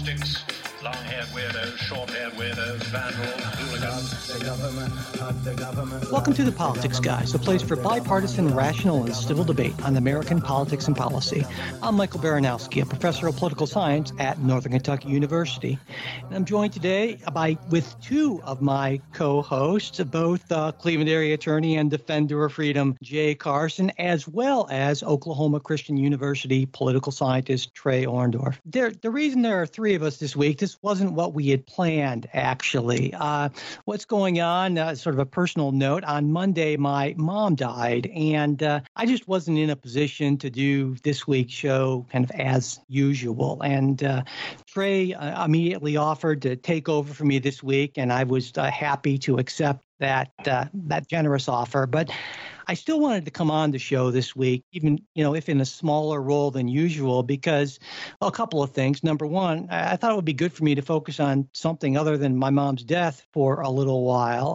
politics, long-haired weirdos, short-haired weirdos, vandals, hooligans. The government. Welcome to The Politics Guys, a place for bipartisan, rational, and civil debate on American politics and policy. I'm Michael Baranowski, a professor of political science at Northern Kentucky University. And I'm joined today with two of my co-hosts, both Cleveland area attorney and defender of freedom, Jay Carson, as well as Oklahoma Christian University political scientist, Trey Orndorff. The reason there are three of us this week, this wasn't what we had planned, actually. What's going on, sort of a personal note, on Monday, my mom died, and I just wasn't in a position to do this week's show kind of as usual. And Trey immediately offered to take over for me this week, and I was happy to accept that generous offer. But I still wanted to come on the show this week, even, if in a smaller role than usual, because a couple of things. Number one, I thought it would be good for me to focus on something other than my mom's death for a little while.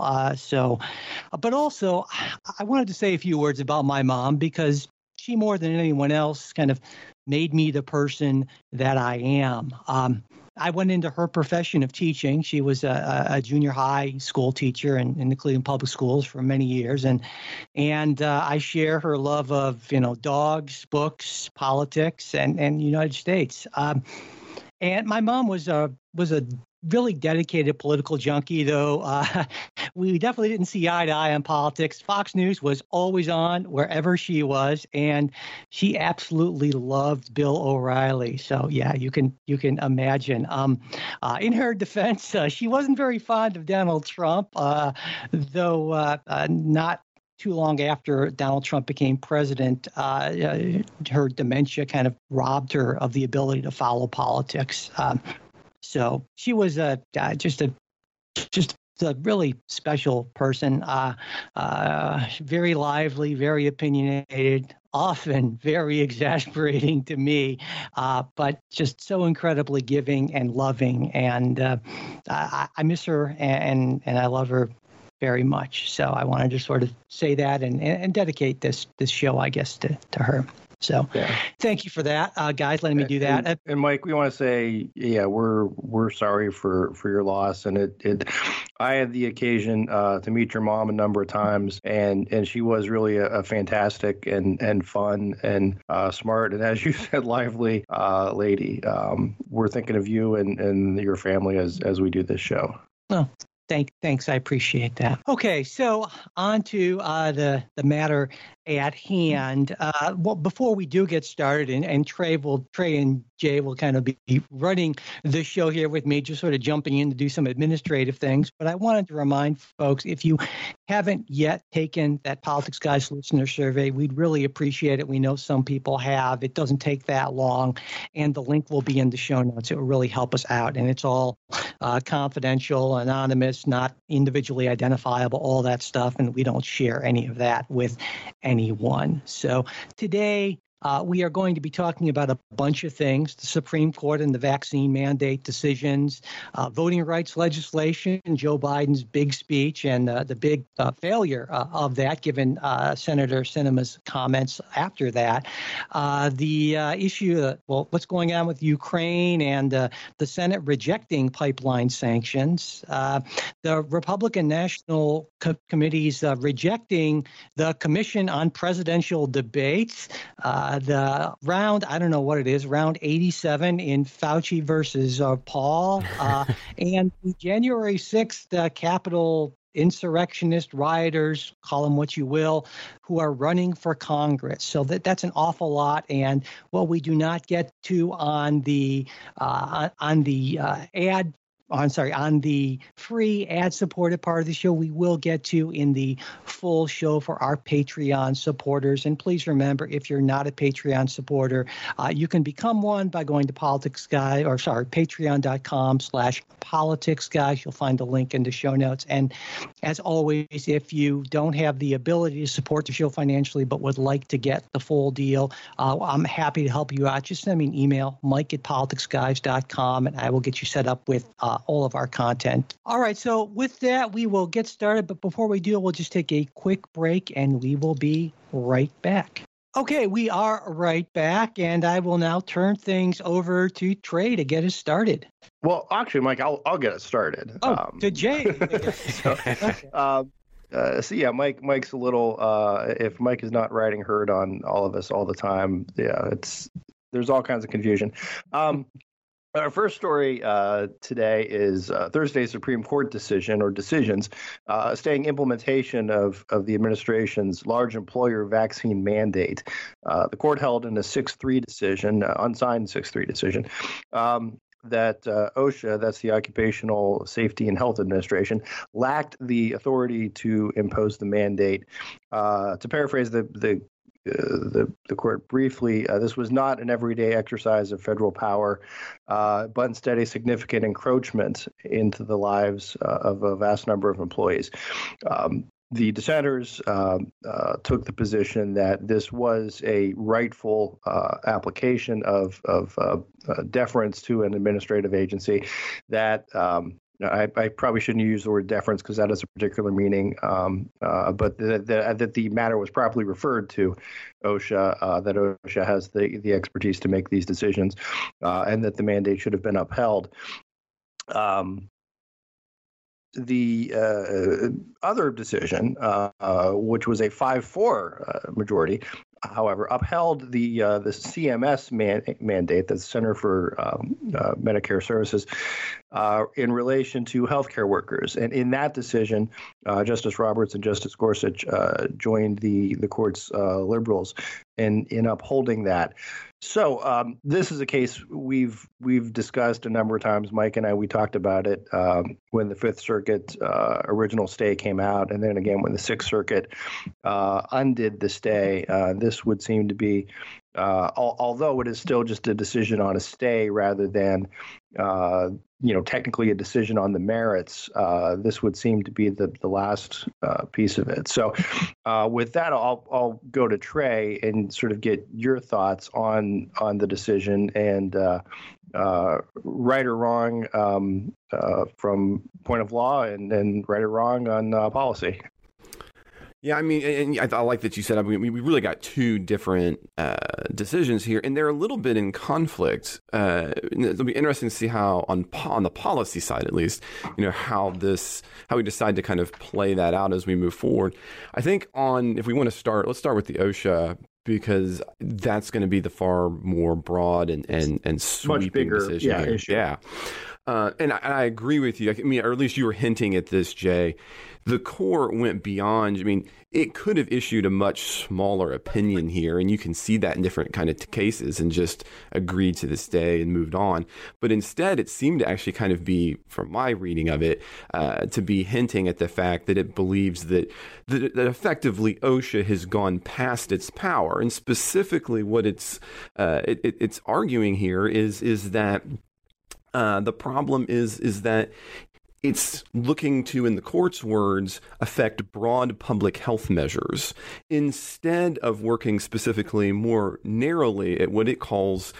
But also, I wanted to say a few words about my mom, because she, more than anyone else, kind of made me the person that I am. I went into her profession of teaching. She was a junior high school teacher in the Cleveland Public Schools for many years, and I share her love of dogs, books, politics, and United States. And my mom was a really dedicated political junkie, though. We definitely didn't see eye to eye on politics. Fox News was always on wherever she was, and she absolutely loved Bill O'Reilly. So yeah, you can imagine. In her defense, she wasn't very fond of Donald Trump, though not too long after Donald Trump became president, her dementia kind of robbed her of the ability to follow politics. So she was just a really special person, very lively, very opinionated, often very exasperating to me, but just so incredibly giving and loving. And I miss her, and I love her very much. So I wanted to sort of say that and dedicate this show, I guess, to her. So Thank you for that, guys, letting me do that. And Mike, we want to say, we're sorry for your loss. And I had the occasion to meet your mom a number of times, and she was really a fantastic and fun and smart, and as you said, lively lady. We're thinking of you and your family as we do this show. Oh. Thanks. I appreciate that. Okay, so on to the matter at hand. Well, before we do get started, and Trey and Jay will kind of be running the show here with me, just sort of jumping in to do some administrative things. But I wanted to remind folks, if you haven't yet taken that Politics Guys listener survey, we'd really appreciate it. We know some people have. It doesn't take that long, and the link will be in the show notes. It will really help us out, and it's all confidential, anonymous, not individually identifiable, all that stuff, and we don't share any of that with anyone. So today, we are going to be talking about a bunch of things: the Supreme Court and the vaccine mandate decisions, voting rights legislation, Joe Biden's big speech, and the big failure of that, given Senator Sinema's comments after that. The issue, what's going on with Ukraine and the Senate rejecting pipeline sanctions. The Republican National Committee's rejecting the Commission on Presidential Debates. The round, I don't know what it is, round 87 in Fauci versus Paul, and the January 6th Capitol insurrectionist rioters, call them what you will, who are running for Congress. So that's an awful lot. And what we do not get to on the free ad-supported part of the show, we will get to in the full show for our Patreon supporters. And please remember, if you're not a Patreon supporter, you can become one by going to patreon.com/politicsguys. You'll find the link in the show notes. And as always, if you don't have the ability to support the show financially but would like to get the full deal, I'm happy to help you out. Just send me an email, mike@politicsguys.com, and I will get you set up with all of our content. All right, so with that, we will get started. But before we do, we'll just take a quick break, and we will be right back. Okay, we are right back, and I will now turn things over to Trey to get us started. Well, actually, Mike, I'll get it started. To Jay. So yeah, Mike's a little. If Mike is not riding herd on all of us all the time, yeah, there's all kinds of confusion. Our first story today is Thursday's Supreme Court decisions staying implementation of the administration's large employer vaccine mandate. The court held in a 6-3 decision, unsigned 6-3 decision, that OSHA, that's the Occupational Safety and Health Administration, lacked the authority to impose the mandate. To paraphrase the court briefly, this was not an everyday exercise of federal power, but instead a significant encroachment into the lives of a vast number of employees. The dissenters took the position that this was a rightful application of deference to an administrative agency, that I probably shouldn't use the word deference because that has a particular meaning, but that the matter was properly referred to OSHA, that OSHA has the expertise to make these decisions, and that the mandate should have been upheld. The other decision, which was a 5-4 majority, however, upheld the CMS mandate, the Center for Medicare Services, in relation to healthcare workers. And in that decision, Justice Roberts and Justice Gorsuch joined the court's liberals in upholding that. So this is a case we've discussed a number of times. Mike and I, we talked about it when the Fifth Circuit original stay came out, and then again when the Sixth Circuit undid the stay. This would seem to be, although it is still just a decision on a stay rather than technically a decision on the merits, this would seem to be the last piece of it. So with that, I'll go to Trey and sort of get your thoughts on the decision and right or wrong from point of law and right or wrong on policy. Yeah, I mean, and I like that you said, we really got two different decisions here, and they're a little bit in conflict. It'll be interesting to see how, on the policy side at least, how we decide to kind of play that out as we move forward. I think if we want to start, let's start with the OSHA, because that's going to be the far more broad and sweeping much bigger, decision here. Issue. Yeah. And I agree with you. I mean, or at least you were hinting at this, Jay. The court went beyond. I mean, it could have issued a much smaller opinion here, and you can see that in different kind of cases, and just agreed to the stay and moved on. But instead, it seemed to actually kind of be, from my reading of it, to be hinting at the fact that it believes that effectively OSHA has gone past its power, and specifically what it's arguing here is that. The problem is that it's looking to, in the court's words, affect broad public health measures instead of working specifically more narrowly at what it calls,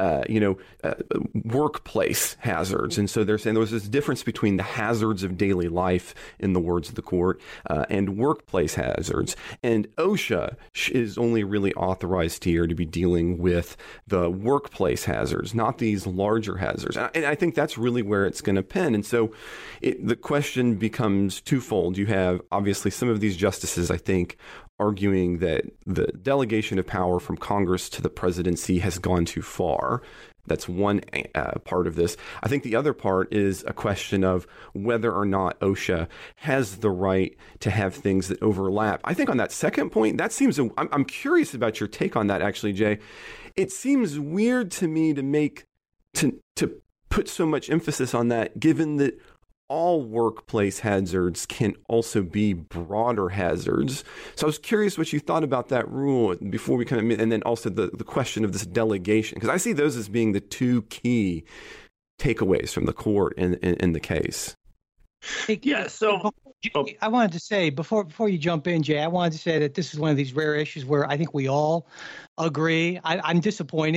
workplace hazards. And so they're saying there was this difference between the hazards of daily life, in the words of the court, and workplace hazards. And OSHA is only really authorized here to be dealing with the workplace hazards, not these larger hazards. And I think that's really where it's going to pin. And so the question becomes twofold. You have obviously some of these justices, I think, arguing that the delegation of power from Congress to the presidency has gone too far. That's one part of this. I think the other part is a question of whether or not OSHA has the right to have things that overlap. I think on that second point, that seems, I'm curious about your take on that, actually, Jay. It seems weird to me to put so much emphasis on that, given that all workplace hazards can also be broader hazards. So I was curious what you thought about that rule before we kind of, and then also the question of this delegation, because I see those as being the two key takeaways from the court in the case. Yeah. So I wanted to say before you jump in, Jay, I wanted to say that this is one of these rare issues where I think we all agree. I'm disappointed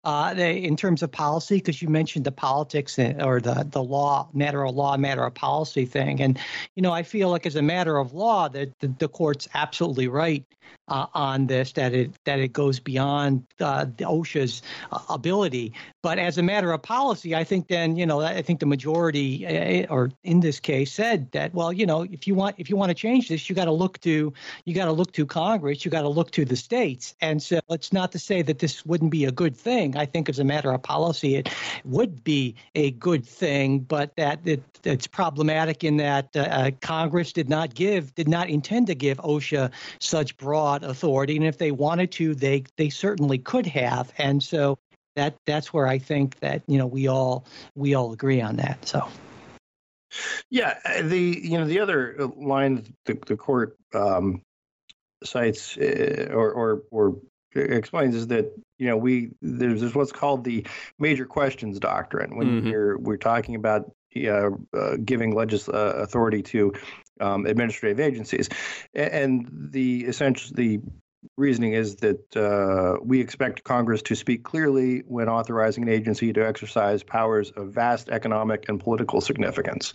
in terms of policy, because you mentioned the politics or the law, matter of policy thing. And, I feel like as a matter of law that the court's absolutely right on this, that it goes beyond the OSHA's ability. But as a matter of policy, I think then, I think the majority, or in this case, said that, well, if you want to change this, you got to look to Congress, you got to look to the states. And so it's not to say that this wouldn't be a good thing. I think as a matter of policy, it would be a good thing, but that it's problematic in that Congress did not intend to give OSHA such broad authority. And if they wanted to, they certainly could have. And so that's where I think that, we all agree on that. So. Yeah, the other line the court cites or explains is that there's what's called the major questions doctrine when we're talking about giving authority to administrative agencies, and the reasoning is that we expect Congress to speak clearly when authorizing an agency to exercise powers of vast economic and political significance.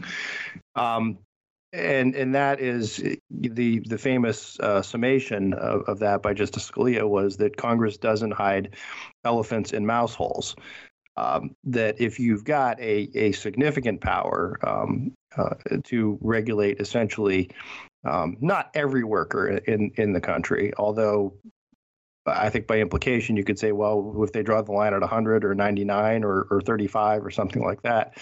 And that is the famous summation of that by Justice Scalia was that Congress doesn't hide elephants in mouse holes. That if you've got a significant power to regulate essentially not every worker in the country, although I think by implication you could say, well, if they draw the line at 100 or 99 or 35 or something like that,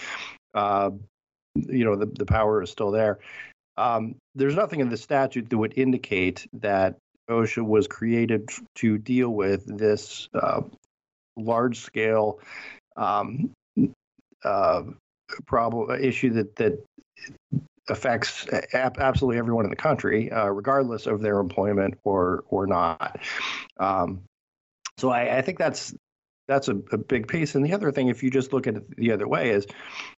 the power is still there. There's nothing in the statute that would indicate that OSHA was created to deal with this large-scale issue that affects absolutely everyone in the country, regardless of their employment or not. So I think that's a big piece. And the other thing, if you just look at it the other way, is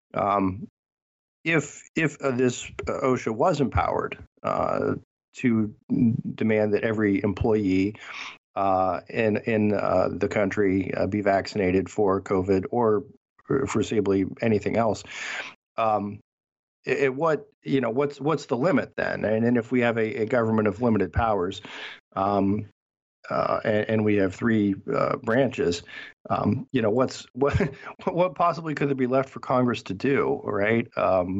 if this OSHA was empowered to demand that every employee in the country be vaccinated for COVID or foreseeably anything else, what's the limit then? And if we have a government of limited powers, and we have three branches, what possibly could there be left for Congress to do, right?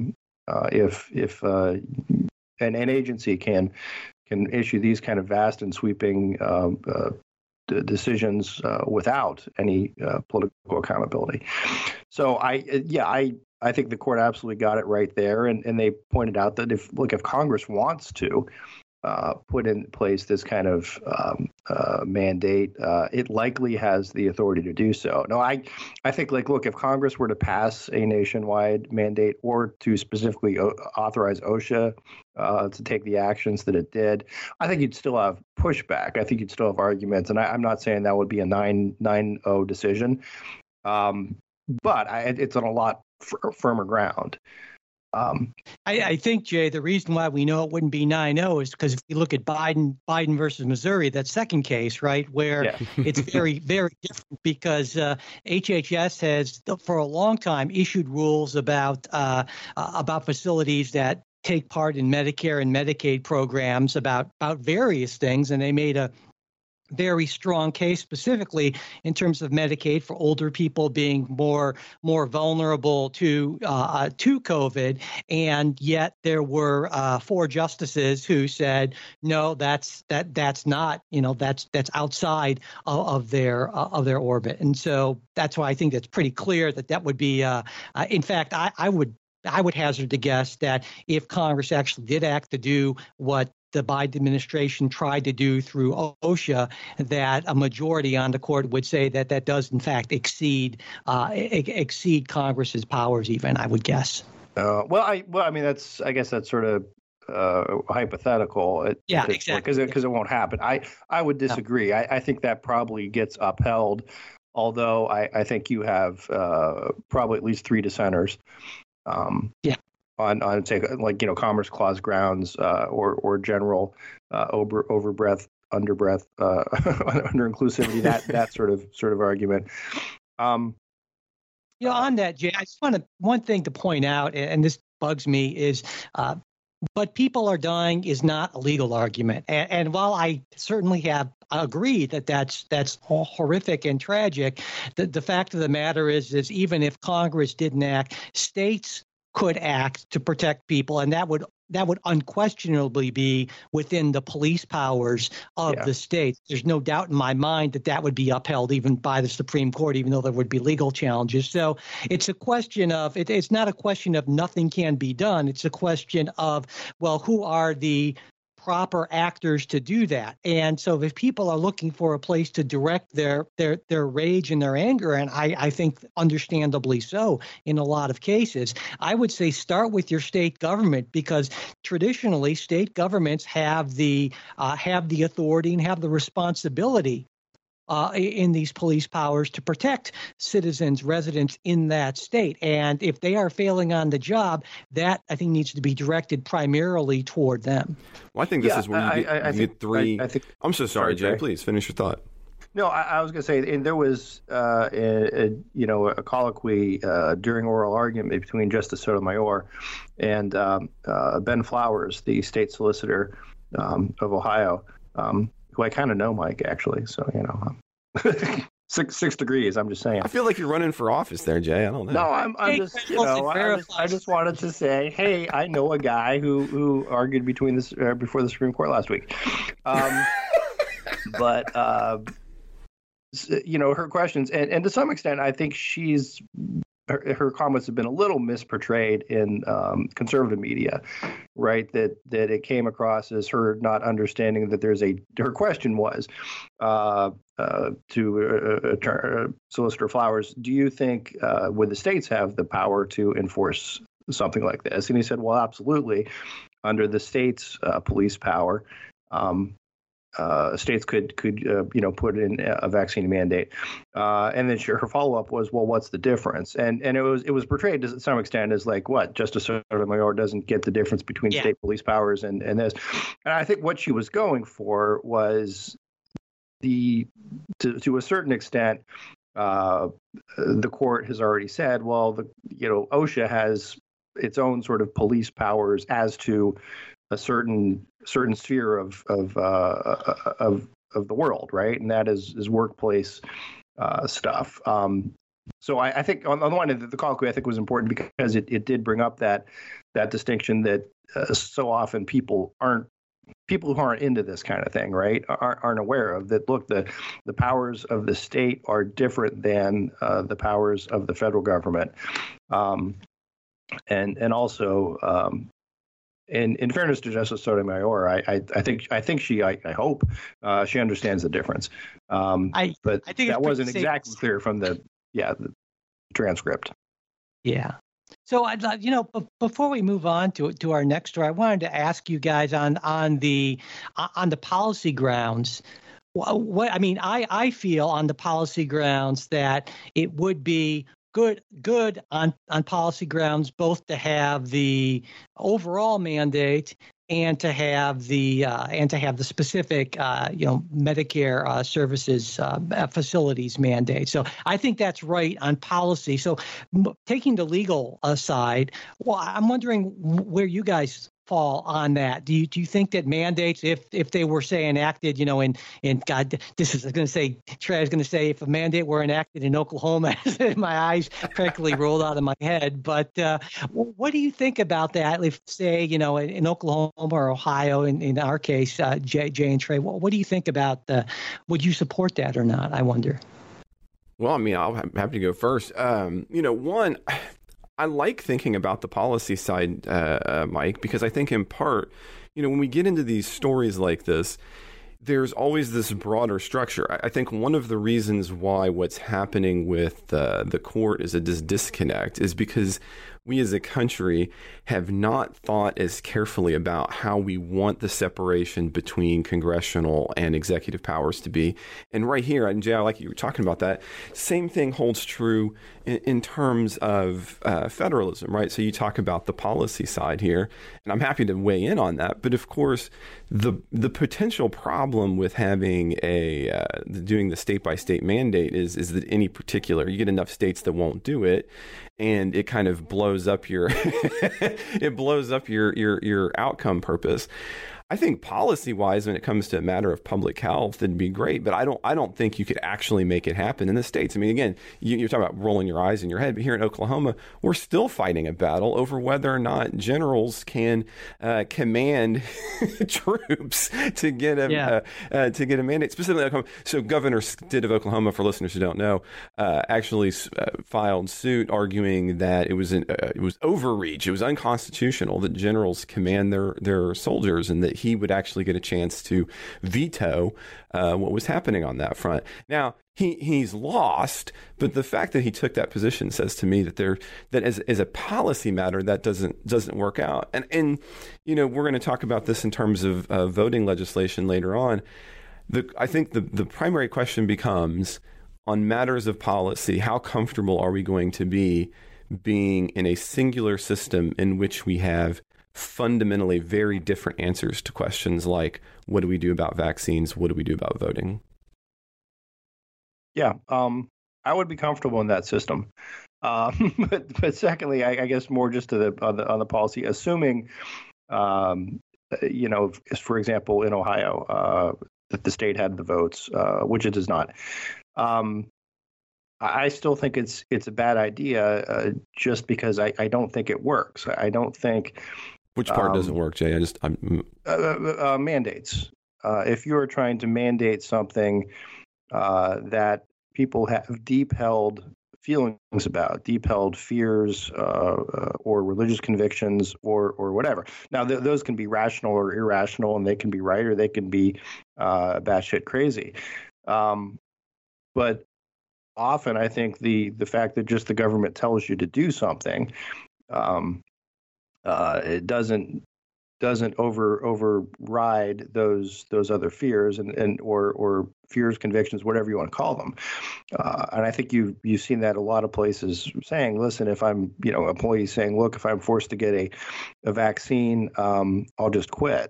If an agency can issue these kind of vast and sweeping decisions without any political accountability. So I think the court absolutely got it right there, and they pointed out that if Congress wants to put in place this kind of mandate, it likely has the authority to do so. No, I think, if Congress were to pass a nationwide mandate or to specifically authorize OSHA to take the actions that it did, I think you'd still have pushback. I think you'd still have arguments, and I'm not saying that would be a 9-0 decision, but it's on a lot firmer ground. I think, Jay, the reason why we know it wouldn't be 9-0 is because if you look at Biden versus Missouri, that second case, right, where it's very, very different because HHS has for a long time issued rules about facilities that take part in Medicare and Medicaid programs about various things, and they made a very strong case specifically in terms of Medicaid for older people being more vulnerable to COVID, and yet there were 4 justices who said no, that's not, that's outside of their orbit, and so that's why I think that's pretty clear that would be in fact I would hazard to guess that if Congress actually did act to do what the Biden administration tried to do through OSHA, that a majority on the court would say that does in fact exceed Congress's powers, even, I would guess. I mean, I guess that's sort of hypothetical. Exactly. Because it won't happen. I would disagree. No. I think that probably gets upheld, although I think you have probably at least 3 dissenters. On say Commerce Clause grounds or general overbreadth, underbreadth, under inclusivity, that sort of argument. On that, Jay, I just one thing to point out, and this bugs me, is but people are dying is not a legal argument. And while I certainly have agreed that that's horrific and tragic, the fact of the matter is even if Congress didn't act, states could act to protect people, and that would unquestionably be within the police powers of the states. There's no doubt in my mind that would be upheld even by the Supreme Court, even though there would be legal challenges. So it's a question of, it's not a question of nothing can be done. It's a question of, well, who are the proper actors to do that? And so if people are looking for a place to direct their rage and their anger, and I think understandably so in a lot of cases, I would say start with your state government, because traditionally state governments have the authority and have the responsibility in these police powers to protect citizens, residents in that state. And if they are failing on the job, that I think needs to be directed primarily toward them. Well, I think this is where you get three. I'm so sorry, Jay. Please finish your thought. No, I was going to say, and there was a colloquy during oral argument between Justice Sotomayor and Ben Flowers, the state solicitor of Ohio, who I kind of know, Mike, actually. So, 6 degrees. I'm just saying. I feel like you're running for office there, Jay. I don't know. No, I'm just, I just wanted to say, hey, I know a guy who argued before the Supreme Court last week. But her questions, and to some extent, I think her comments have been a little misportrayed in conservative media, right? That it came across as her not understanding that her question was to Solicitor Flowers, do you think would the states have the power to enforce something like this? And he said, well, absolutely. Under the state's police power, states could put in a vaccine mandate, and then her follow up was, well, what's the difference? And it was portrayed to some extent as like, what, Justice Sotomayor doesn't get the difference between state police powers and this. And I think what she was going for was to a certain extent, the court has already said, well, OSHA has its own sort of police powers as to a certain sphere of the world, right? And that is workplace stuff. So I think on the one hand, the colloquy I think was important because it did bring up that distinction that so often people who aren't into this kind of thing, right, aren't aware of that. Look, the powers of the state are different than the powers of the federal government, and also. In fairness to Justice Sotomayor, I hope she understands the difference. But I think that wasn't exactly clear from the transcript. Yeah. So before we move on to our next story, I wanted to ask you guys on the policy grounds. I feel on the policy grounds that it would be good on policy grounds, both to have the overall mandate and to have the specific Medicare services facilities mandate. So I think that's right on policy. So taking the legal aside, well, I'm wondering where you guys fall on that. Do you think that mandates, if they were, say, enacted, in God, this is going to say, Trey is going to say, if a mandate were enacted in Oklahoma, my eyes practically rolled out of my head. But what do you think about that? If, say, in Oklahoma or Ohio, in our case, Jay and Trey, what do you think about would you support that or not? I wonder. Well, I'll have to go first. One, I like thinking about the policy side, Mike, because I think in part, when we get into these stories like this, there's always this broader structure. I think one of the reasons why what's happening with the court is a disconnect is because we as a country have not thought as carefully about how we want the separation between congressional and executive powers to be. And right here, and Jay, I like you were talking about that, same thing holds true in terms of federalism, right? So you talk about the policy side here, and I'm happy to weigh in on that. But of course, the potential problem with having doing the state-by-state mandate is that any particular, you get enough states that won't do it, and it kind of blows up your your outcome purpose. I think policy-wise, when it comes to a matter of public health, it'd be great, but I don't think you could actually make it happen in the states. I mean, again, you're talking about rolling your eyes in your head, but here in Oklahoma, we're still fighting a battle over whether or not generals can command troops to get a mandate. Specifically, Oklahoma. So Governor Stitt of Oklahoma, for listeners who don't know, actually filed suit arguing that it was overreach, it was unconstitutional that generals command their soldiers, and that he would actually get a chance to veto what was happening on that front. Now, he's lost, but the fact that he took that position says to me that as a policy matter, that doesn't work out. And you know, we're going to talk about this in terms of voting legislation later on. I think the primary question becomes, on matters of policy, how comfortable are we going to be being in a singular system in which we have fundamentally very different answers to questions like, what do we do about vaccines? What do we do about voting? Yeah, I would be comfortable in that system. But secondly, I guess more just to on the policy, assuming, you know, for example, in Ohio, that the state had the votes, which it does not. I still think it's a bad idea, just because I don't think it works. I don't think. Which part doesn't work, Jay? Mandates. If you're trying to mandate something that people have deep-held feelings about, deep-held fears or religious convictions or whatever. Now, those can be rational or irrational, and they can be right or they can be batshit crazy. But often, I think the fact that just the government tells you to do something, it doesn't override those other fears and or fears, convictions, whatever you want to call them. And I think you've seen that a lot of places saying, listen, if I'm, you know, employees saying, look, if I'm forced to get a vaccine, I'll just quit.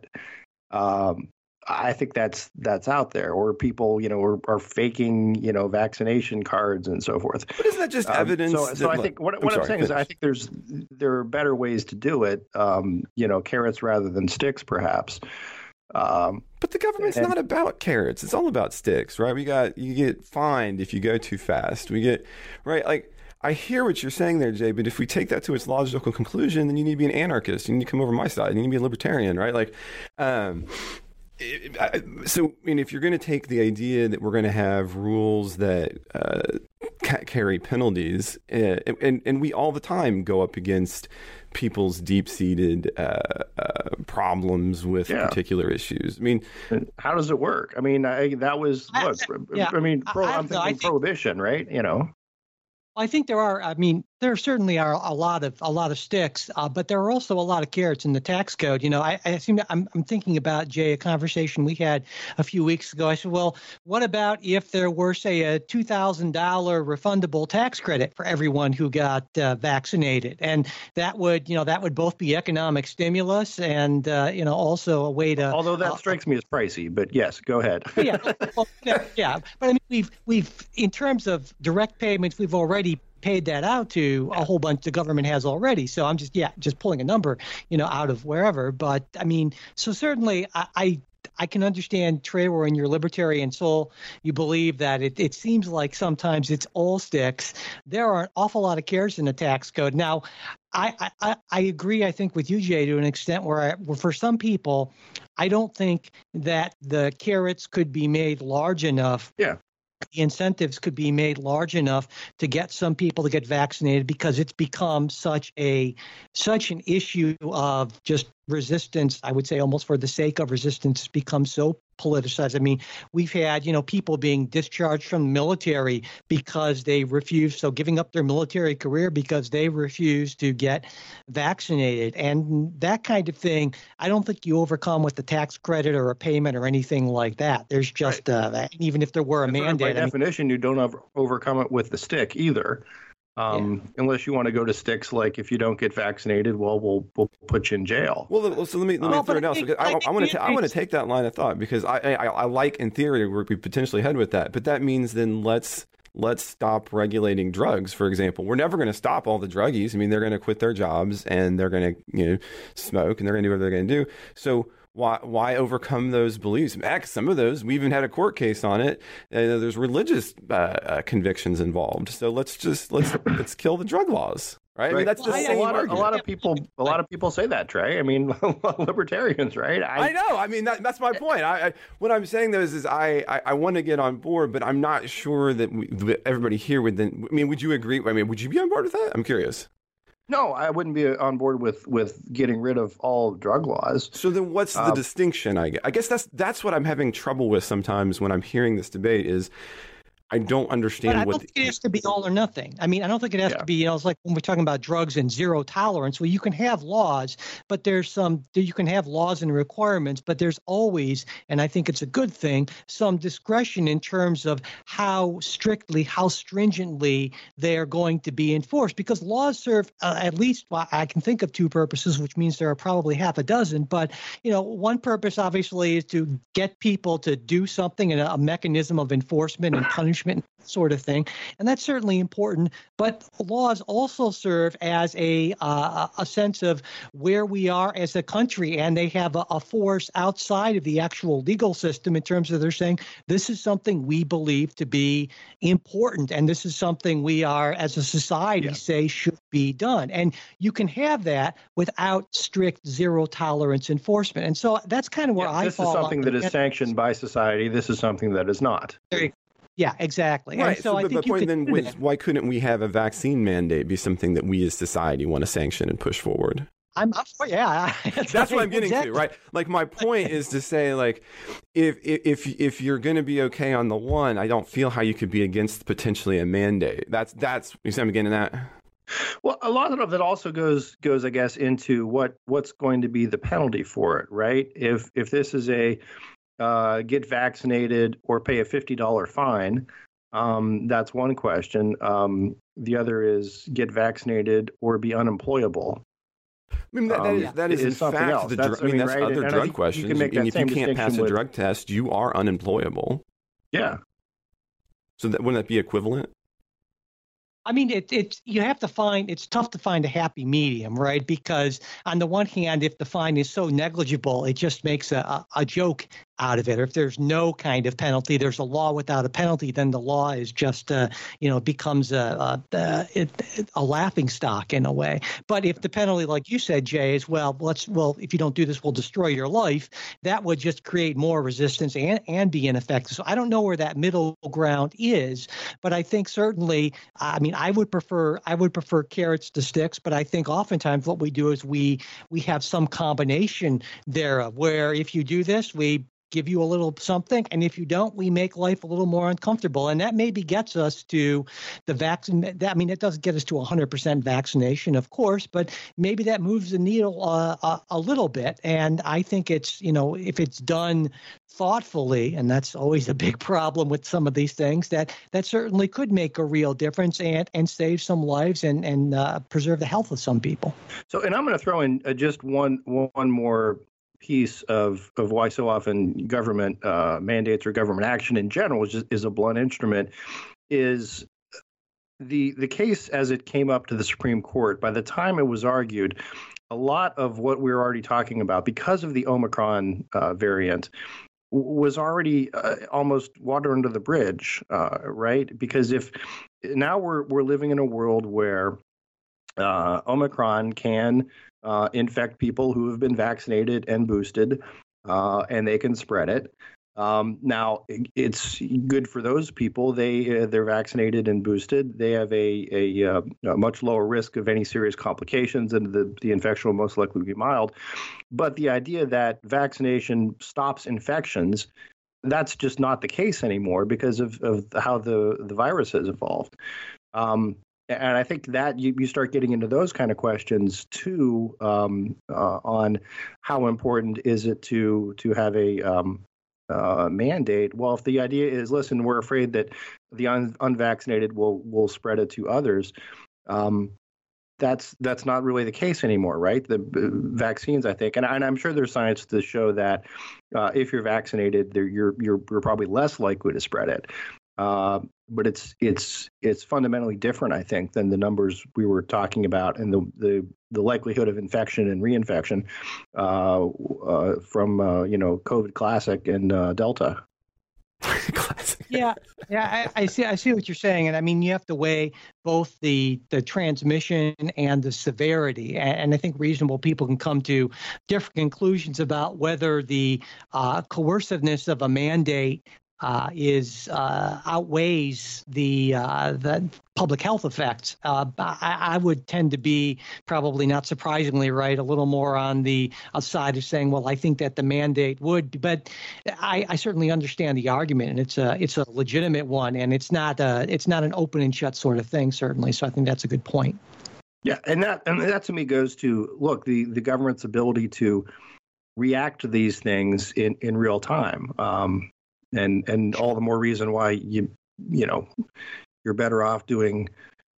I think that's out there, or people, you know, are faking, you know, vaccination cards and so forth. But isn't that just evidence? So I think what I'm saying is I think there are better ways to do it. You know, carrots rather than sticks, perhaps. But the government's not about carrots; it's all about sticks, right? You get fined if you go too fast. Like. I hear what you're saying there, Jay, but if we take that to its logical conclusion, then you need to be an anarchist. You need to come over my side. You need to be a libertarian, right? Like, so, I mean, if you're going to take the idea that we're going to have rules that carry penalties, and we all the time go up against people's deep-seated problems with particular issues. I mean, how does it work? I mean, that was I'm thinking prohibition, right? You know. I think there certainly are a lot of sticks, but there are also a lot of carrots in the tax code. You know, I'm thinking about, Jay, a conversation we had a few weeks ago. I said, well, what about if there were, say, a $2,000 refundable tax credit for everyone who got vaccinated, and that would both be economic stimulus and also a way to. Although that strikes me as pricey, but yes, go ahead. Yeah. But I mean, we've in terms of direct payments, we've already paid that out to a whole bunch the government has already. So I'm just pulling a number, out of wherever. But I mean, so certainly I can understand, Trevor, in your libertarian soul, you believe that it seems like sometimes it's all sticks. There are an awful lot of carrots in the tax code. Now, I agree, I think, with you, Jay, to an extent where for some people, I don't think that the carrots could be made large enough. Yeah. The incentives could be made large enough to get some people to get vaccinated, because it's become such an issue of just resistance. I would say almost for the sake of resistance, it's become so politicized. I mean, we've had, people being discharged from the military because they refused, so giving up their military career because they refused to get vaccinated. And that kind of thing, I don't think you overcome with a tax credit or a payment or anything like that. There's just, even if there were a mandate. By definition, you don't overcome it with the stick either. Unless you want to go to sticks, like if you don't get vaccinated, well, we'll put you in jail. Well, so let me throw it out. I want to take that line of thought because I like in theory where we potentially head with that, but that means then let's stop regulating drugs. For example, we're never going to stop all the druggies. I mean, they're going to quit their jobs and they're going to smoke and they're going to do what they're going to do. So why overcome those beliefs? Heck, some of those, we even had a court case on it. There's religious convictions involved. So let's kill the drug laws, right? I mean, that's the same argument. A lot of people say that, Trey. I mean, libertarians, right? I know. I mean, that's my point. What I'm saying though is I want to get on board, but I'm not sure that everybody here would then. I mean, would you agree? I mean, would you be on board with that? I'm curious. No, I wouldn't be on board with getting rid of all drug laws. So then what's the distinction? I guess that's what I'm having trouble with sometimes when I'm hearing this debate is I don't understand but I don't think it has to be all or nothing. I mean, I don't think it has to be, it's like when we're talking about drugs and zero tolerance, well, you can have laws, but you can have laws and requirements, but there's always, and I think it's a good thing, some discretion in terms of how stringently they are going to be enforced, because laws serve at least, I can think of two purposes, which means there are probably half a dozen, but, one purpose obviously is to get people to do something in a mechanism of enforcement and punishment sort of thing, and that's certainly important. But laws also serve as a sense of where we are as a country, and they have a force outside of the actual legal system in terms of they're saying this is something we believe to be important, and this is something we are as a society say should be done. And you can have that without strict zero tolerance enforcement. And so that's kind of where I fall. This is something that is sanctioned by society. This is something that is not. Yeah, exactly. Right. And so I think the point then was, why couldn't we have a vaccine mandate be something that we as society want to sanction and push forward? That's what I'm getting to, right? Like my point is to say, like, if you're going to be okay on the one, I don't feel how you could be against potentially a mandate. That's you see I'm getting at. Well, a lot of it also goes, I guess, into what's going to be the penalty for it, right? If this is a get vaccinated or pay a $50 fine. That's one question. The other is get vaccinated or be unemployable. I mean, that is in fact else. That's right? Other drug questions. If you can't pass a drug test, you are unemployable. Yeah. So wouldn't that be equivalent? I mean, it's tough to find a happy medium, right? Because on the one hand, if the fine is so negligible, it just makes a joke out of it. Or if there's no kind of penalty, there's a law without a penalty, then the law is just, becomes a laughing stock in a way. But if the penalty, like you said, Jay, is, if you don't do this, we'll destroy your life, that would just create more resistance and be ineffective. So I don't know where that middle ground is, but I think certainly, I would prefer carrots to sticks, but I think oftentimes what we do is we have some combination thereof, where if you do this, we give you a little something, and if you don't, we make life a little more uncomfortable. And that maybe gets us to the vaccine. It doesn't get us to 100% vaccination, of course, but maybe that moves the needle a little bit. And I think it's, if it's done thoughtfully, and that's always a big problem with some of these things, that certainly could make a real difference and save some lives and preserve the health of some people. So, and I'm going to throw in just one more piece of why so often government mandates or government action in general is a blunt instrument, is the case as it came up to the Supreme Court. By the time it was argued, a lot of what we're already talking about, because of the Omicron variant, was already almost water under the bridge, right? Because if now we're living in a world where Omicron can infect people who have been vaccinated and boosted, and they can spread it. Now, it's good for those people. They're vaccinated and boosted. They have a much lower risk of any serious complications, and the infection will most likely be mild. But the idea that vaccination stops infections, that's just not the case anymore because of how the virus has evolved. And I think that you start getting into those kind of questions too, on how important is it to have a mandate. Well, if the idea is, listen, we're afraid that the unvaccinated will spread it to others, that's not really the case anymore, right? The vaccines, I think, and I'm sure there's science to show that if you're vaccinated, you're probably less likely to spread it. But it's fundamentally different, I think, than the numbers we were talking about and the likelihood of infection and reinfection from COVID Classic and Delta. Classic. Yeah, I see what you're saying, and I mean you have to weigh both the transmission and the severity, and I think reasonable people can come to different conclusions about whether the coerciveness of a mandate outweighs the public health effects. I would tend to be, probably not surprisingly, right, a little more on the side of saying, well, I think that the mandate would, but I certainly understand the argument, and it's a legitimate one, and it's not an open and shut sort of thing, certainly. So I think that's a good point. Yeah, and that to me goes to, look, the government's ability to react to these things in real time. And all the more reason why you're better off doing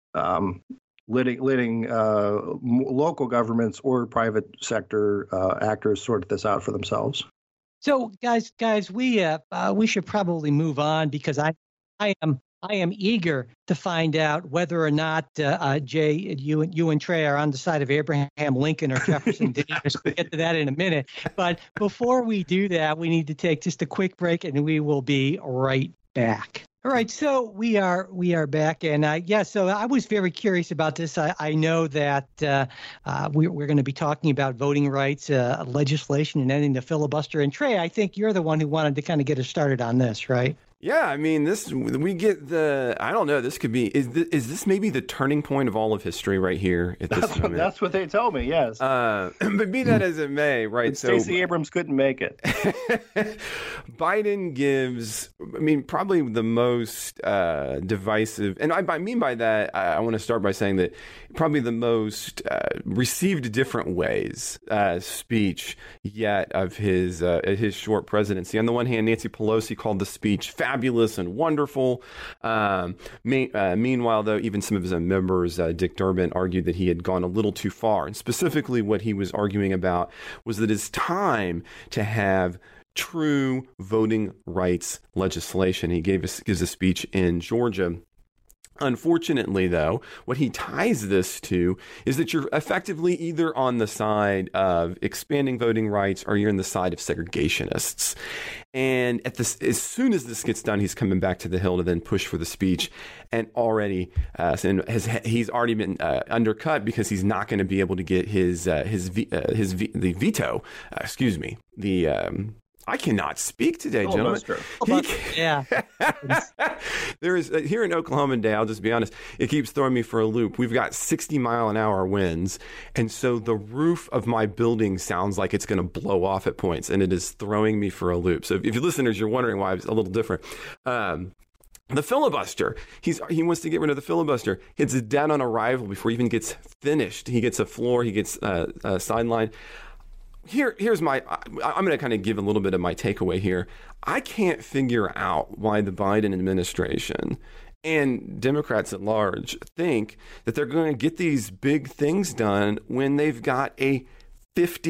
letting local governments or private sector actors sort this out for themselves. So, guys, we should probably move on, because I am eager to find out whether or not, Jay, you and Trey are on the side of Abraham Lincoln or Jefferson Davis. We'll get to that in a minute. But before we do that, we need to take just a quick break, and we will be right back. All right, so we are back, and so I was very curious about this. I know that we're going to be talking about voting rights legislation and ending the filibuster. And Trey, I think you're the one who wanted to kind of get us started on this, right? Yeah, I mean, we get I don't know, this could be, is this maybe the turning point of all of history right here at this moment? That's what they tell me, yes. But be that as it may, right? Stacey Abrams couldn't make it. Biden gives, probably the most divisive, and I mean by that, I want to start by saying that probably the most received different ways speech yet of his short presidency. On the one hand, Nancy Pelosi called the speech fabulous and wonderful. Meanwhile, though, even some of his own members, Dick Durbin, argued that he had gone a little too far. And specifically what he was arguing about was that it's time to have true voting rights legislation. He gives a speech in Georgia. Unfortunately, though, what he ties this to is that you're effectively either on the side of expanding voting rights or you're on the side of segregationists. And as soon as this gets done, he's coming back to the Hill to then push for the speech, and already he's already been undercut because he's not going to be able to get the veto. I cannot speak today, gentlemen. Yeah. There is here in Oklahoma today, I'll just be honest, it keeps throwing me for a loop. We've got 60-mile-an-hour winds, and so the roof of my building sounds like it's going to blow off at points, and it is throwing me for a loop. So if you listeners, you're wondering why it's a little different. The filibuster. He wants to get rid of the filibuster. It's dead on arrival before he even gets finished. He gets a floor. He gets a sideline. Here's I'm going to kind of give a little bit of my takeaway here. I can't figure out why the Biden administration and Democrats at large think that they're going to get these big things done when they've got a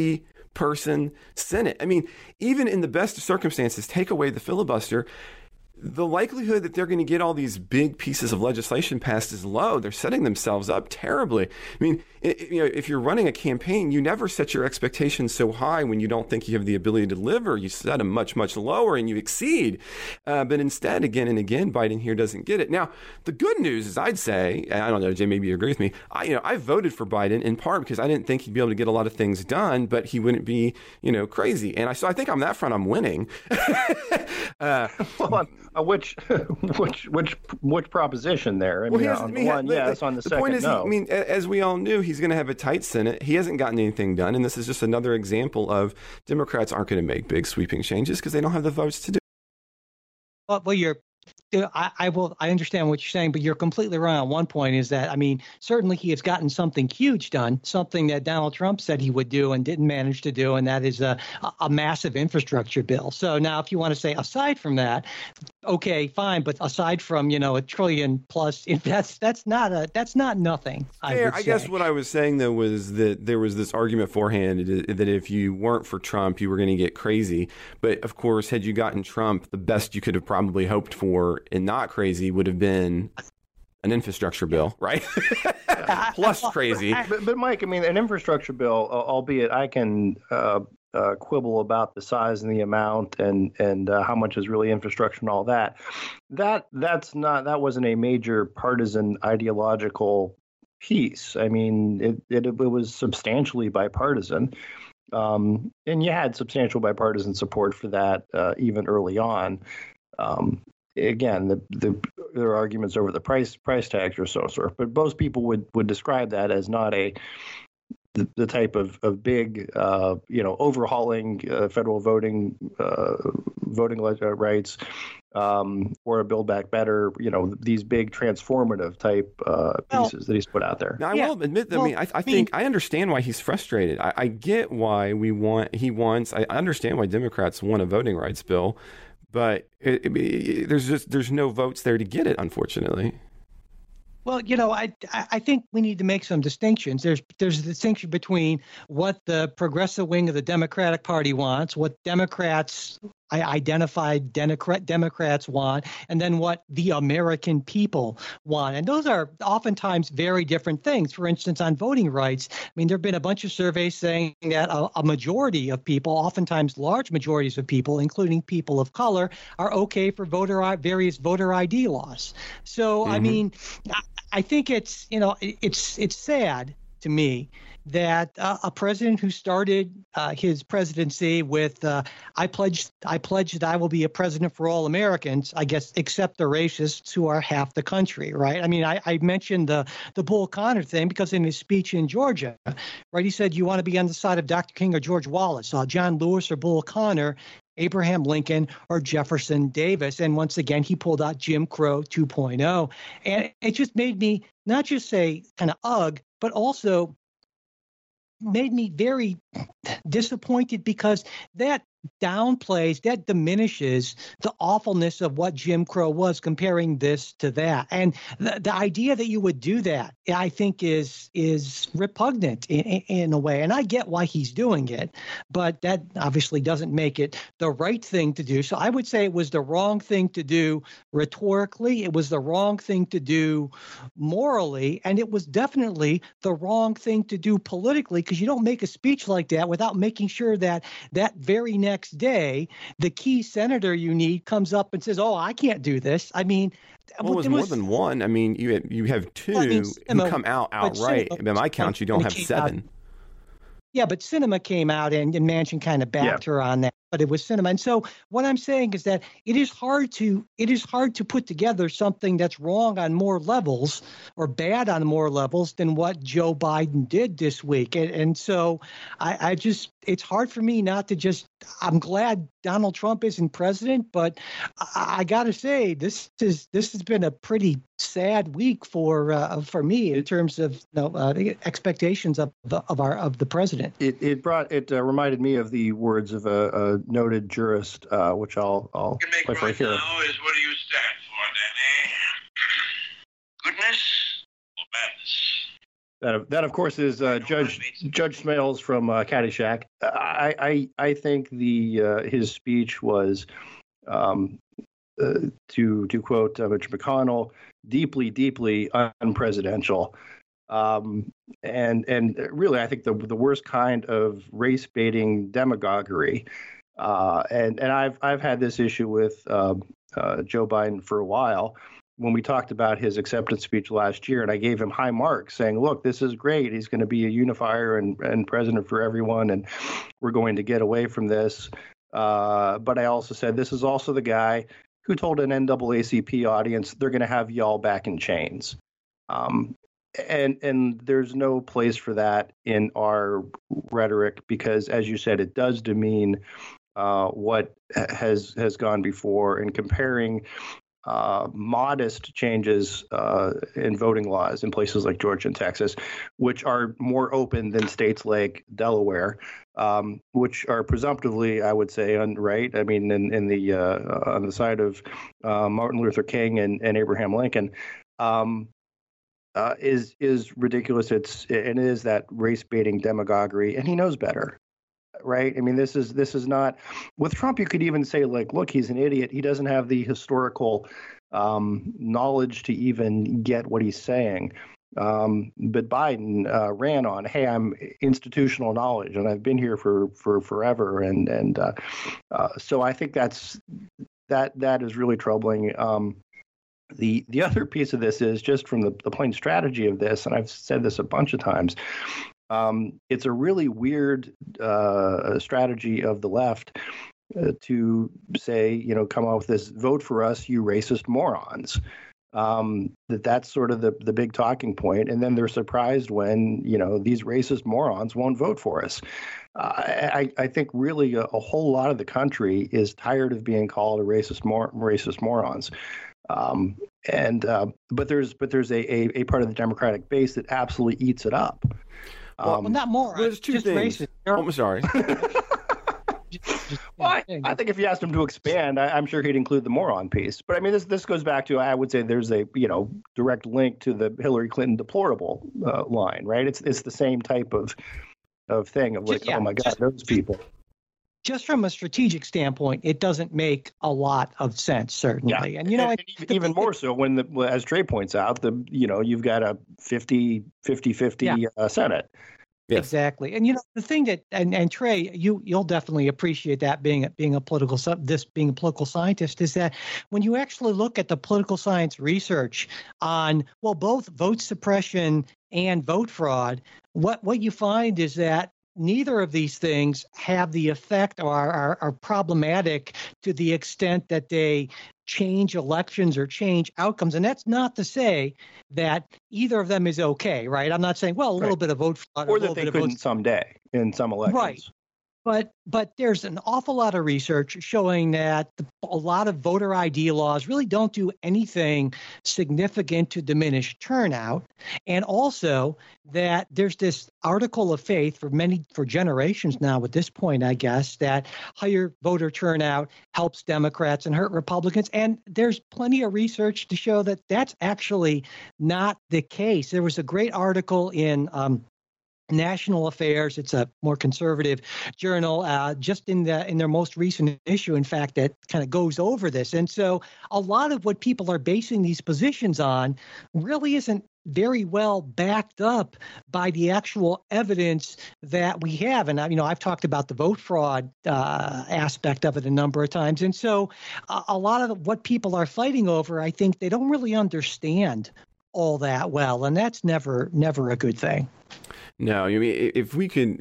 50-person Senate. I mean, even in the best of circumstances, take away the filibuster, the likelihood that they're going to get all these big pieces of legislation passed is low. They're setting themselves up terribly. I mean, if you're running a campaign, you never set your expectations so high when you don't think you have the ability to deliver. You set them much, much lower and you exceed. But instead, again and again, Biden here doesn't get it. Now, the good news is, I'd say, and I don't know, Jay, maybe you agree with me, I voted for Biden in part because I didn't think he'd be able to get a lot of things done, but he wouldn't be, crazy. And so I think on that front, I'm winning. Which proposition there? On one, yes. On the second, point is, no. As we all knew, he's going to have a tight Senate. He hasn't gotten anything done, and this is just another example of Democrats aren't going to make big sweeping changes because they don't have the votes to do. Well, I understand what you're saying, but you're completely wrong on one point, is that, certainly he has gotten something huge done, something that Donald Trump said he would do and didn't manage to do, and that is a massive infrastructure bill. So now if you want to say aside from that, okay, fine, but aside from, $1 trillion plus, that's not nothing. I guess what I was saying, though, was that there was this argument beforehand that if you weren't for Trump, you were going to get crazy. But of course, had you gotten Trump, the best you could have probably hoped for and not crazy would have been an infrastructure bill, right? Plus crazy. But Mike, an infrastructure bill, albeit I can quibble about the size and the amount and how much is really infrastructure and all that. That wasn't a major partisan ideological piece. It was substantially bipartisan. And you had substantial bipartisan support for that even early on. Again, there are arguments over the price tags or so forth, but most people would describe that as not the type of big, overhauling federal voting rights, or a Build Back Better, these big transformative type pieces that he's put out there. Now, I will admit that, I think I understand why he's frustrated. I get why I understand why Democrats want a voting rights bill. But there's no votes there to get it, unfortunately. Well, I think we need to make some distinctions. There's a distinction between what the progressive wing of the Democratic Party wants, what identified Democrats want, and then what the American people want. And those are oftentimes very different things. For instance, on voting rights, there have been a bunch of surveys saying that a majority of people, oftentimes large majorities of people, including people of color, are okay for various voter ID laws. So, I think it's sad to me that a president who started his presidency with I pledge that I will be a president for all Americans, I guess, except the racists who are half the country, right? I mentioned the Bull Connor thing because in his speech in Georgia, right, he said, you want to be on the side of Dr. King or George Wallace, John Lewis or Bull Connor, Abraham Lincoln or Jefferson Davis. And once again, he pulled out Jim Crow 2.0. And it just made me not just say kind of ugh, but also made me very disappointed because that diminishes the awfulness of what Jim Crow was, comparing this to that. And the idea that you would do that, I think, is repugnant in a way. And I get why he's doing it, but that obviously doesn't make it the right thing to do. So I would say it was the wrong thing to do rhetorically. It was the wrong thing to do morally. And it was definitely the wrong thing to do politically, because you don't make a speech like that without making sure that very next day, the key senator you need comes up and says, "Oh, I can't do this." Well, it was more than one. You have two who come out outright. By my count, you don't have seven. Yeah, but Sinema came out and Manchin kind of backed her on that. But it was Sinema. And so what I'm saying is that it is hard to put together something that's wrong on more levels or bad on more levels than what Joe Biden did this week. And so it's hard for me not to just, I'm glad Donald Trump isn't president, but I got to say, this has been a pretty sad week for me in terms of the expectations of the president. It reminded me of the words of a noted jurist, which I'll play for here. Now is what do you stand for, Danny? Goodness or badness? That of course is Judge Smales from Caddyshack. I think his speech was to quote Mitch McConnell, deeply, deeply unpresidential. And really, I think the worst kind of race baiting demagoguery. And I've had this issue with Joe Biden for a while. When we talked about his acceptance speech last year, and I gave him high marks, saying, "Look, this is great. He's going to be a unifier and president for everyone, and we're going to get away from this." But I also said, this is also the guy who told an NAACP audience they're going to have y'all back in chains. And there's no place for that in our rhetoric because, as you said, it does demean what has gone before. And comparing modest changes in voting laws in places like Georgia and Texas, which are more open than states like Delaware, which are presumptively, I would say, right. I mean, in the on the side of Martin Luther King and Abraham Lincoln, is ridiculous. It is that race baiting demagoguery, and he knows better. Right. I mean, this is not with Trump. You could even say, like, look, he's an idiot. He doesn't have the historical knowledge to even get what he's saying. But Biden ran on, hey, I'm institutional knowledge and I've been here for forever. And so I think that is really troubling. The other piece of this is just from the plain strategy of this. And I've said this a bunch of times. It's a really weird strategy of the left to say, come up with this vote for us, you racist morons. That's sort of the big talking point. And then they're surprised when, these racist morons won't vote for us. I think really a whole lot of the country is tired of being called racist morons. But there's a part of the Democratic base that absolutely eats it up. Well, not more. There's two things. Racist. Oh, I'm sorry. Well, I think if you asked him to expand, I'm sure he'd include the moron piece. But I mean, this goes back to, I would say there's a direct link to the Hillary Clinton deplorable line, right? It's the same type of thing of like, oh my God, those people. Just from a strategic standpoint, it doesn't make a lot of sense, certainly. Yeah. And even more so when as Trey points out, you've got a 50-50 Senate. Yes. Exactly. And the thing that and Trey, you'll definitely appreciate that being a political scientist is that when you actually look at the political science research on both vote suppression and vote fraud, what you find is that neither of these things have the effect or are problematic to the extent that they change elections or change outcomes. And that's not to say that either of them is okay, right? I'm not saying, a little bit of vote fraud. Or that they couldn't someday in some elections. Right. But there's an awful lot of research showing that a lot of voter ID laws really don't do anything significant to diminish turnout. And also that there's this article of faith for generations now at this point, I guess, that higher voter turnout helps Democrats and hurt Republicans. And there's plenty of research to show that that's actually not the case. There was a great article in National Affairs. It's a more conservative journal, just in their most recent issue, in fact, that kind of goes over this. And so a lot of what people are basing these positions on really isn't very well backed up by the actual evidence that we have. And, I've talked about the vote fraud aspect of it a number of times. And so a lot of what people are fighting over, I think they don't really understand all that well. And that's never a good thing. No, I mean, if you could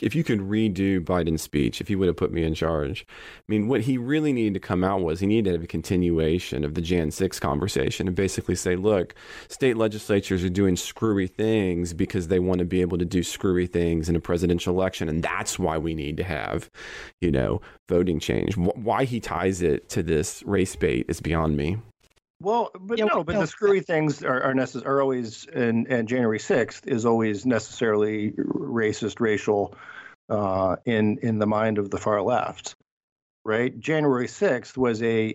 redo Biden's speech, if he would have put me in charge, I mean, what he really needed to come out was he needed to have a continuation of the Jan 6 conversation and basically say, look, state legislatures are doing screwy things because they want to be able to do screwy things in a presidential election. And that's why we need to have, voting change. Why he ties it to this race bait is beyond me. Well, but the screwy things are always, and January 6th is always necessarily racist, racial, in the mind of the far left, right? January 6th was a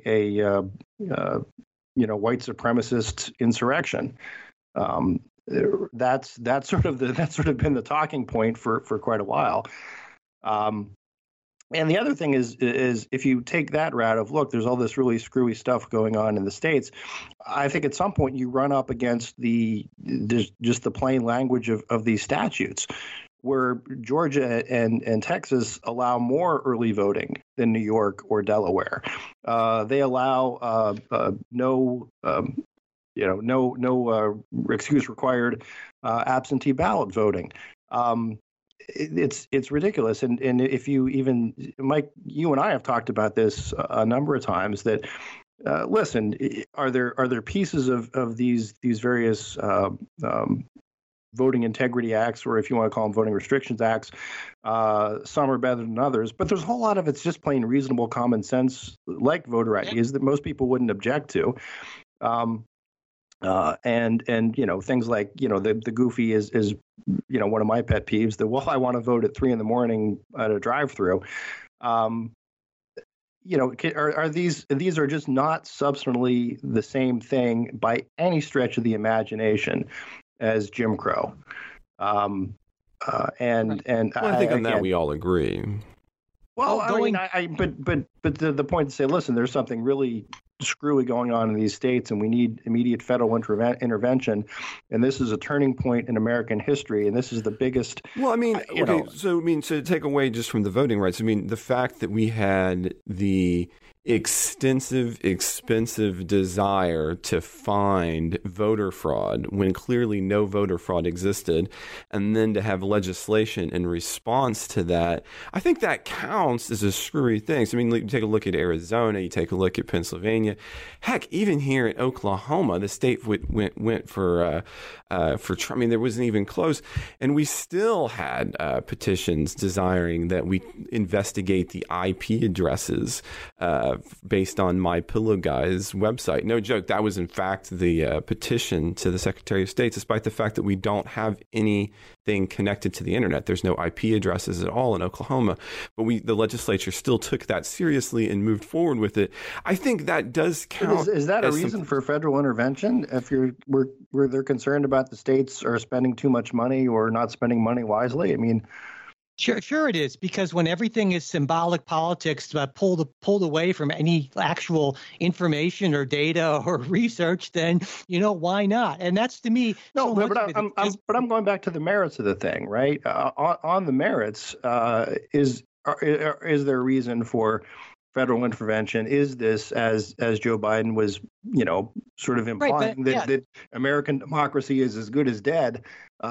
white supremacist insurrection. That's sort of been the talking point for quite a while. And the other thing is if you take that route of, look, there's all this really screwy stuff going on in the states, I think at some point you run up against just the plain language of these statutes, where Georgia and Texas allow more early voting than New York or Delaware. They allow no excuse required absentee ballot voting. It's ridiculous, and if you even, Mike, you and I have talked about this a number of times. That listen, are there pieces of these various voting integrity acts, or if you want to call them voting restrictions acts, some are better than others, but there's a whole lot of it's just plain reasonable common sense, like voter IDs, that most people wouldn't object to. And things like, the goofy is one of my pet peeves, that, well, I want to vote at 3 a.m. at a drive-through. Are these are just not substantially the same thing by any stretch of the imagination as Jim Crow. I think on that we all agree. Well, but the point to say, listen, there's something really screwy going on in these states, and we need immediate federal intervention. And this is a turning point in American history, and this is the biggest. Well, so to take away just from the voting rights, the fact that we had the extensive, expensive desire to find voter fraud when clearly no voter fraud existed, and then to have legislation in response to that, I think that counts as a screwy thing. So, you take a look at Arizona, you take a look at Pennsylvania, heck, even here in Oklahoma, the state went for Trump. There wasn't even close, and we still had petitions desiring that we investigate the IP addresses based on MyPillowGuy's website. No joke, that was in fact the petition to the Secretary of State, despite the fact that we don't have anything connected to the internet. There's no IP addresses at all in Oklahoma, but the legislature still took that seriously and moved forward with it. I think that does count. Is that a reason for federal intervention? If where they're concerned about the states are spending too much money or not spending money wisely? Sure it is, because when everything is symbolic politics pulled away from any actual information or data or research, then why not? And that's, to me, no. But I'm going back to the merits of the thing, right? On the merits, is there a reason for federal intervention? Is this, as Joe Biden was, sort of implying, that American democracy is as good as dead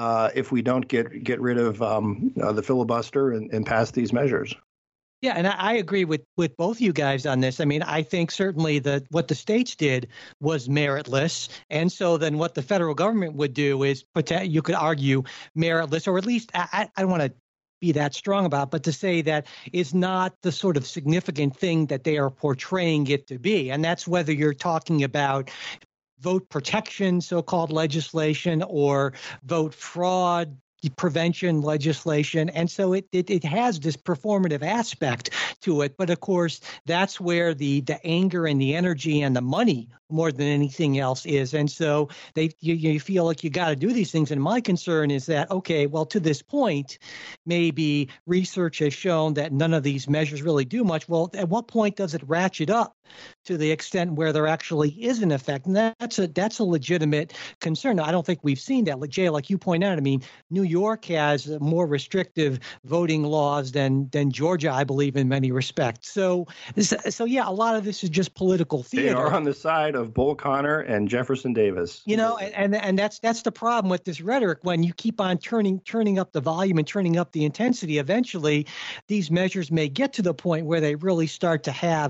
if we don't get rid of the filibuster and pass these measures? Yeah, and I agree with both you guys on this. I think certainly that what the states did was meritless. And so then what the federal government would do is, you could argue, meritless, or at least I don't want to be that strong about, but to say that is not the sort of significant thing that they are portraying it to be. And that's whether you're talking about vote protection, so-called legislation, or vote fraud prevention legislation. And so it has this performative aspect to it. But of course, that's where the anger and the energy and the money more than anything else is. And so you feel like you got to do these things. And my concern is that, okay, well, to this point, maybe research has shown that none of these measures really do much. Well, at what point does it ratchet up to the extent where there actually is an effect? And that's a legitimate concern. Now, I don't think we've seen that. Like Jay, like you point out, New York has more restrictive voting laws than Georgia, I believe, in many respects. So yeah, a lot of this is just political theater. They are on the side of Bull Connor and Jefferson Davis. And that's the problem with this rhetoric. When you keep on turning up the volume and turning up the intensity, eventually these measures may get to the point where they really start to have,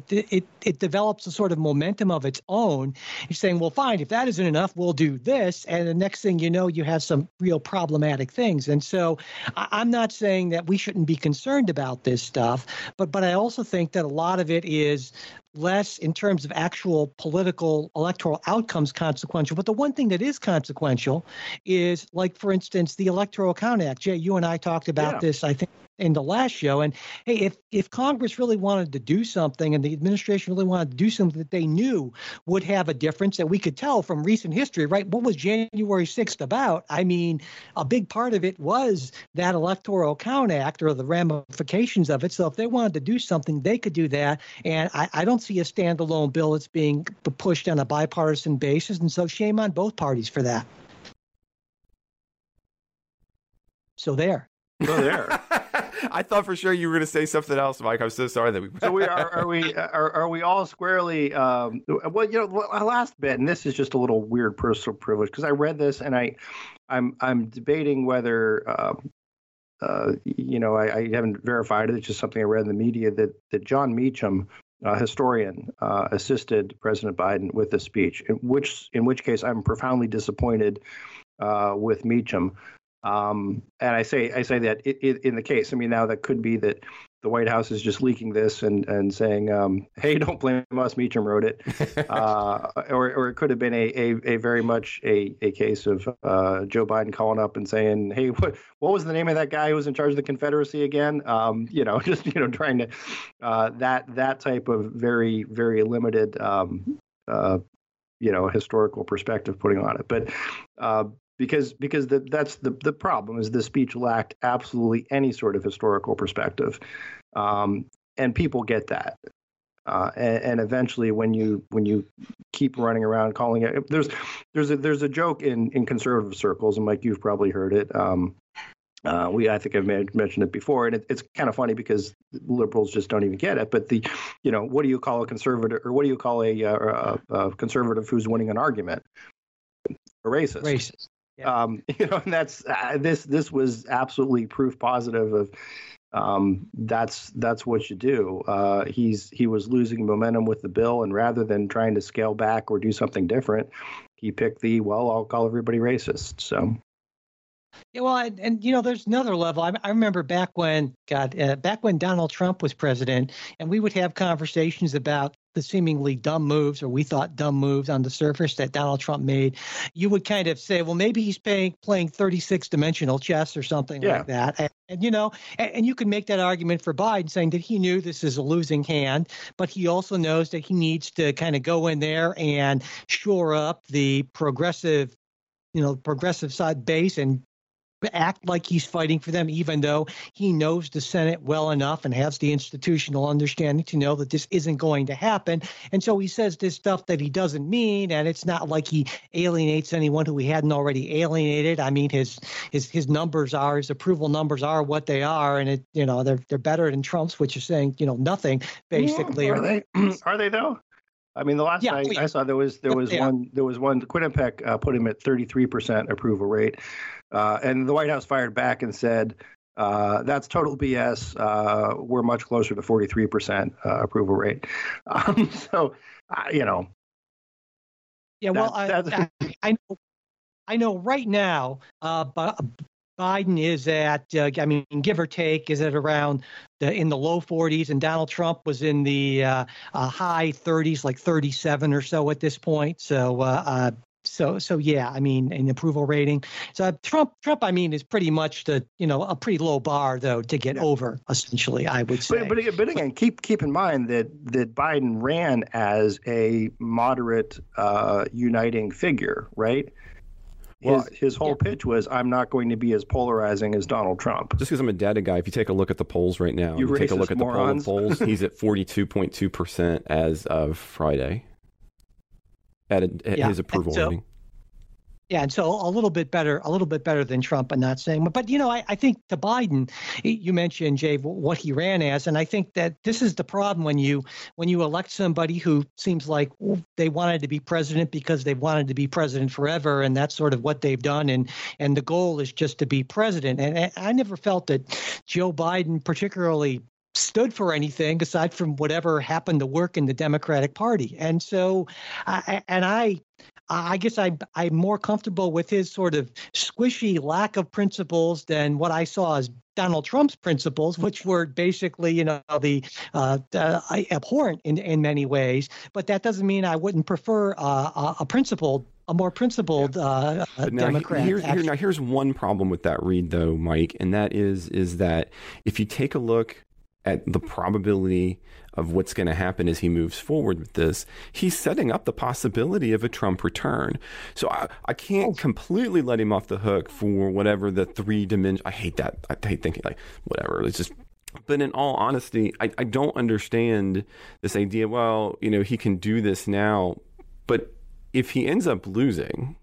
it develops a sort of momentum of its own. You're saying, well, fine, if that isn't enough, we'll do this. And the next thing you know, you have some real problematic things. And so I'm not saying that we shouldn't be concerned about this stuff, but I also think that a lot of it is less in terms of actual political electoral outcomes consequential. But the one thing that is consequential is, like, for instance, the Electoral Count Act. Jay, you and I talked about this, I think, in the last show. And hey, if Congress really wanted to do something and the administration really wanted to do something that they knew would have a difference, that we could tell from recent history, right? What was January 6th about? I mean, a big part of it was that Electoral Count Act or the ramifications of it. So if they wanted to do something, they could do that. And I don't see a standalone bill that's being pushed on a bipartisan basis. And so shame on both parties for that. So there. I thought for sure you were going to say something else, Mike. I'm so sorry that we. So are we all squarely? Well, last bit, and this is just a little weird personal privilege because I read this and I'm debating whether I haven't verified it. It's just something I read in the media that John Meacham, historian, assisted President Biden with the speech. In which case I'm profoundly disappointed with Meacham. And I say that in the case, I mean, now that could be that the White House is just leaking this and saying, hey, don't blame us, Meacham wrote it. Or it could have been a very much a case of Joe Biden calling up and saying, hey, what was the name of that guy who was in charge of the Confederacy again? Trying to that type of very, very limited, historical perspective putting on it. But because that's the problem is the speech lacked absolutely any sort of historical perspective, and people get that, and eventually when you keep running around calling it, there's a joke in conservative circles, and Mike, you've probably heard it. I think I've mentioned it before, and it's kind of funny because liberals just don't even get it. But what do you call a conservative, or what do you call a conservative who's winning an argument? A racist. Racist. Yeah. And that's this was absolutely proof positive of that's what you do. He was losing momentum with the bill, and rather than trying to scale back or do something different, he picked I'll call everybody racist. So. Yeah, well, and there's another level. I remember back when Donald Trump was president, and we would have conversations about the seemingly dumb moves, or we thought dumb moves on the surface that Donald Trump made. You would kind of say, well, maybe he's playing 36-dimensional chess or something like that. And you can make that argument for Biden, saying that he knew this is a losing hand, but he also knows that he needs to kind of go in there and shore up the progressive side base and act like he's fighting for them, even though he knows the Senate well enough and has the institutional understanding to know that this isn't going to happen. And so he says this stuff that he doesn't mean, and it's not like he alienates anyone who he hadn't already alienated. I mean, his numbers are, his approval numbers are what they are, and they're better than Trump's, which is saying nothing basically. Are they? Are they though? I mean, the last night I saw there was one Quinnipiac put him at 33% approval rate, and the White House fired back and said that's total BS. We're much closer to 43% approval rate. Yeah, well, I know right now, Biden is at, give or take, is at around in the low 40s, and Donald Trump was in the high 30s, like 37 or so at this point. So yeah, I mean, an approval rating. So Trump, I mean, is pretty much a pretty low bar though to get over. Essentially, I would say. But again, keep in mind that Biden ran as a moderate, uniting figure, right? His whole pitch was, I'm not going to be as polarizing as Donald Trump. Just because I'm a data guy, if you take a look at the polls right now, you take a look at the polls, he's at 42.2% as of Friday at his approval rating. Yeah, and so a little bit better than Trump. I'm not saying, but I think to Biden, you mentioned, Jay, what he ran as, and I think that this is the problem when you elect somebody who seems like they wanted to be president because they wanted to be president forever, and that's sort of what they've done, and the goal is just to be president. And I never felt that Joe Biden particularly stood for anything aside from whatever happened to work in the Democratic Party, and so I guess I'm more comfortable with his sort of squishy lack of principles than what I saw as Donald Trump's principles, which were basically, abhorrent in many ways. But that doesn't mean I wouldn't prefer a principled a more principled Democrat. Here's one problem with that read, though, Mike, and that is that if you take a look at the probability of what's going to happen as he moves forward with this, he's setting up the possibility of a Trump return. So I can't completely let him off the hook for whatever the 3-dimension. I hate that. I hate thinking like whatever. It's just. But in all honesty, I don't understand this idea. Well, he can do this now, but if he ends up losing,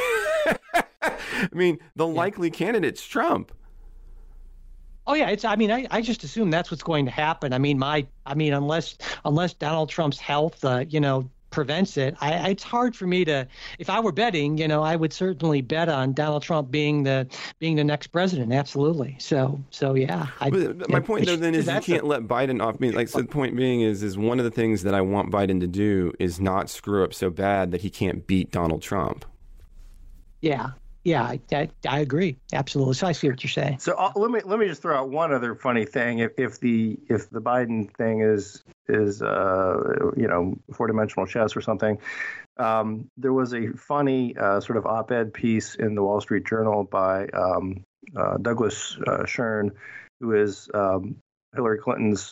I mean, the likely candidate's Trump. Oh yeah, I just assume that's what's going to happen. Unless Donald Trump's health, prevents it, it's hard for me to. If I were betting, I would certainly bet on Donald Trump being the next president. Absolutely. So yeah. My point though then is you can't let Biden off. The point being is one of the things that I want Biden to do is not screw up so bad that he can't beat Donald Trump. Yeah. Yeah, I agree. Absolutely. So I see what you're saying. So let me just throw out one other funny thing. If the Biden thing is 4-dimensional chess or something, there was a funny sort of op-ed piece in the Wall Street Journal by Douglas Schern, who is Hillary Clinton's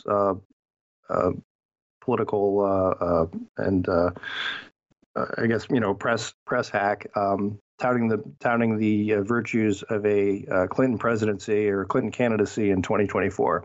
political and I guess press hack. Touting the virtues of a Clinton presidency or Clinton candidacy in 2024.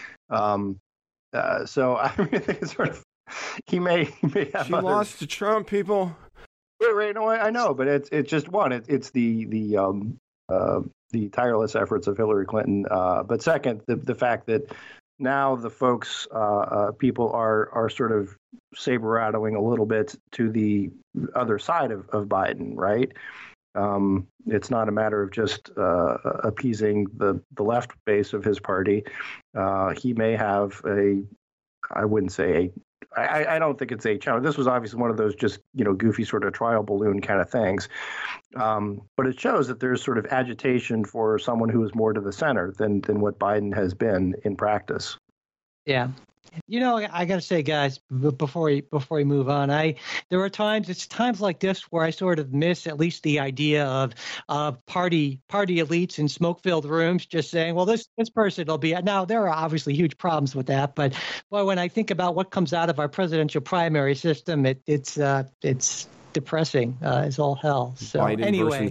So I think it's sort of he may have. She lost to Trump, people. Right, no, I know, but it's just one. It's the tireless efforts of Hillary Clinton. But second, the fact that now the folks, people are sort of saber rattling a little bit to the other side of Biden, right? It's not a matter of just appeasing the left base of his party. He may have I don't think it's a challenge. This was obviously one of those just, goofy sort of trial balloon kind of things. But it shows that there's sort of agitation for someone who is more to the center than what Biden has been in practice. Yeah. I got to say, guys, before we move on, there are times like this where I sort of miss at least the idea of party elites in smoke-filled rooms just saying, well, this person will be. Now, there are obviously huge problems with that, but boy, when I think about what comes out of our presidential primary system, it's depressing as all hell. So Biden anyway,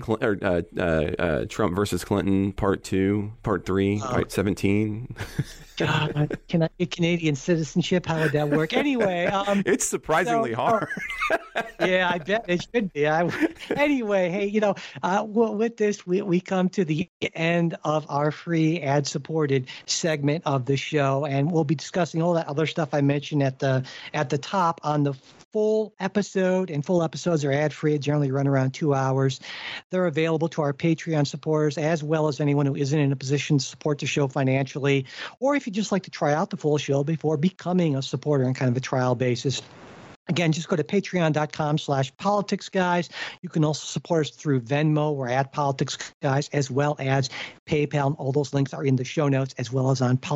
Trump versus Clinton, part 2, part 3, part 17. God, can I get Canadian citizenship? How would that work? Anyway, it's surprisingly hard. Yeah, I bet it should be. Anyway, hey, with this, we come to the end of our free ad-supported segment of the show, and we'll be discussing all that other stuff I mentioned at the top on the full episode, and full episodes are ad-free, generally run around 2 hours. They're available to our Patreon supporters as well as anyone who isn't in a position to support the show financially, or if you'd just like to try out the full show before becoming a supporter on kind of a trial basis. Again, just go to patreon.com/politicsguys. You can also support us through Venmo. We're at politicsguys, as well as PayPal. All those links are in the show notes, as well as on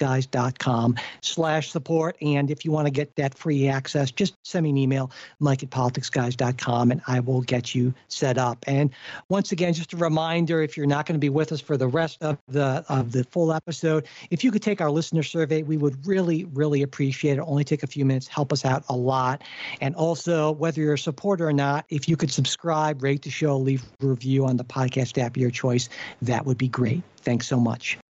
politicsguys.com/support. And if you want to get that free access, just send me an email, mike@politicsguys.com, and I will get you set up. And once again, just a reminder, if you're not going to be with us for the rest of the full episode, if you could take our listener survey, we would really, really appreciate it. Only take a few minutes, help us out a lot. And also, whether you're a supporter or not, if you could subscribe, rate the show, leave a review on the podcast app of your choice, that would be great. Thanks so much.